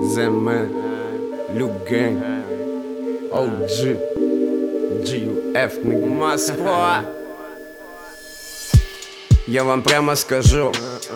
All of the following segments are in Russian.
The Man, Luke Gang, OG, GUF, nigga. Москва. Я вам прямо скажу,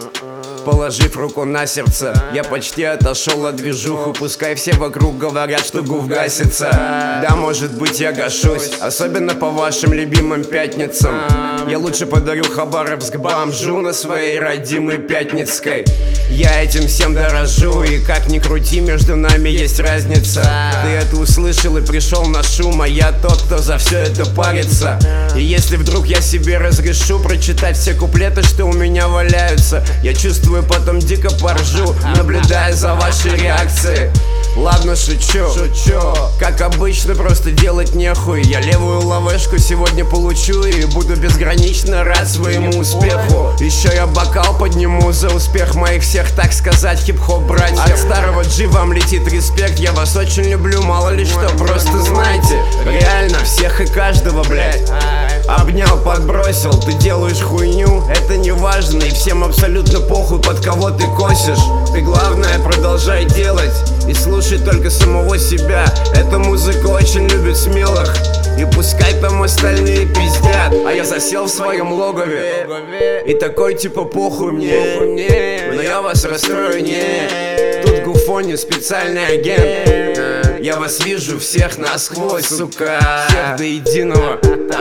положив руку на сердце, я почти отошел от движуху. Пускай все вокруг говорят, что гуф гасится. Да, может быть, я гашусь, особенно по вашим любимым пятницам. Я лучше подарю Хабаровск бомжу на своей родимой Пятницкой. Я этим всем дорожу, и как ни крути, между нами есть разница. Ты это услышал и пришел на шум, а я тот, кто за все это парится. И если вдруг я себе разрешу прочитать все куплеты, что у меня валяются, я чувствую, потом дико поржу, наблюдая за вашей реакцией. Ладно, шучу, как обычно, просто делать нехуй. Я левую лавешку сегодня получу и буду безгранично рад своему успеху. Еще я бокал подниму за успех моих всех, так сказать, хип-хоп братьев. От старого G вам летит респект, я вас очень люблю, мало ли что, просто знайте, реально всех и каждого, блядь. Обнял, подбросил, ты делаешь хуйню, это не важно, и всем абсолютно похуй, под кого ты косишь. Ты главное продолжай делать и слушай только самого себя. Эта музыка очень любит смелых, и пускай там остальные пиздят, а я засел в своем логове и такой типа похуй мне, но я вас расстрою, не. Тут Гуфони специальный агент, я вас вижу всех насквозь, сука, всех до единого.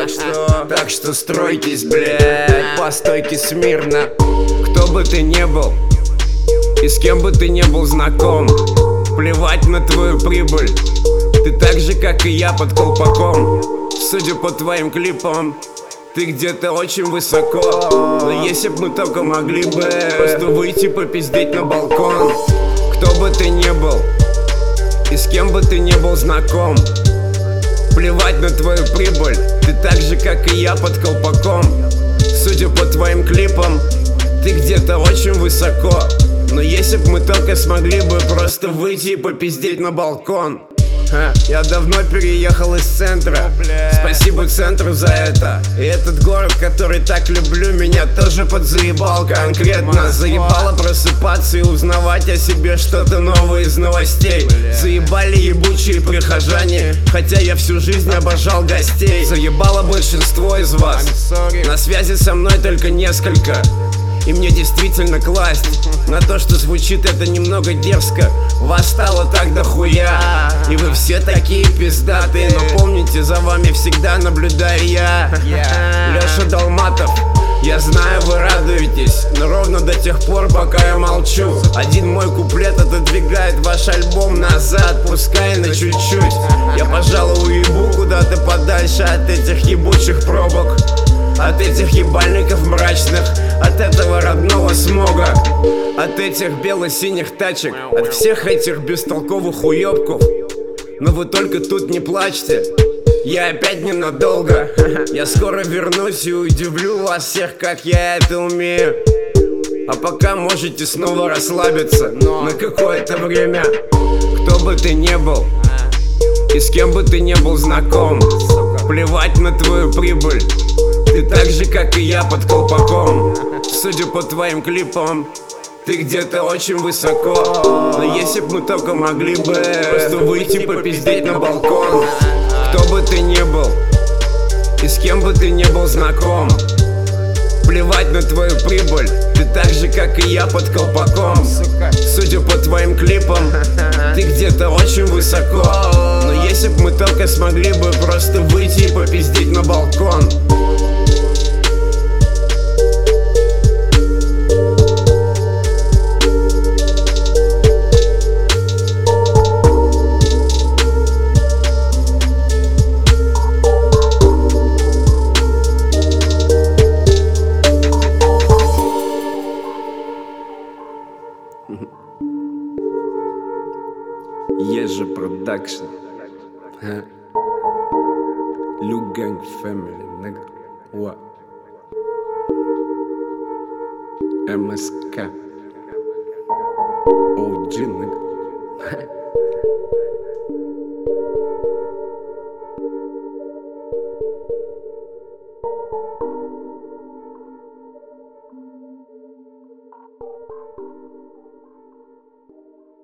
Так что стройтесь, блядь, по стойке смирно. Кто бы ты не был и с кем бы ты не был знаком, плевать на твою прибыль, ты так же, как и я, под колпаком. Судя по твоим клипам, ты где-то очень высоко, но если б мы только могли бы просто выйти попиздеть на балкон. Кто бы ты не был и с кем бы ты не был знаком, плевать на твою прибыль, ты так же, как и я, под колпаком. Судя по твоим клипам, ты где-то очень высоко, но если б мы только смогли бы просто выйти и попиздеть на балкон. Я давно переехал из центра, спасибо центру за это. И этот город, который так люблю, меня тоже подзаебал конкретно. Заебало просыпаться и узнавать о себе что-то новое из новостей. Заебали ебучие прихожане, хотя я всю жизнь обожал гостей. Заебало большинство из вас, на связи со мной только несколько. И мне действительно класть на то, что звучит это немного дерзко. Вас стало так дохуя, и вы все такие пиздатые. Но помните, за вами всегда наблюдаю я, Леша Долматов. Я знаю, вы радуетесь, но ровно до тех пор, пока я молчу. Один мой куплет отодвигает ваш альбом назад, пускай на чуть-чуть. Я, пожалуй, уебу куда-то подальше от этих ебучих пробок, от этих ебальников мрачных, от этого родного смога, от этих бело-синих тачек, от всех этих бестолковых уебков. Но вы только тут не плачьте, я опять ненадолго. Я скоро вернусь и удивлю вас всех, как я это умею. А пока можете снова расслабиться на какое-то время. Кто бы ты не был и с кем бы ты не был знаком, плевать на твою прибыль, ты так же, как и я, под колпаком. Судя по твоим клипам, ты где-то очень высоко, но если б мы только могли бы просто выйти попиздеть на балкон. Кто бы ты не был и с кем бы ты не был знаком, плевать на твою прибыль, ты так же, как и я, под колпаком. Судя по твоим клипам, ты где-то очень высоко, но если б мы только смогли бы просто выйти и попиздеть на балкон. Еже продакшн, Luke Gang Family, nigga. What? МСК, OG, nigga.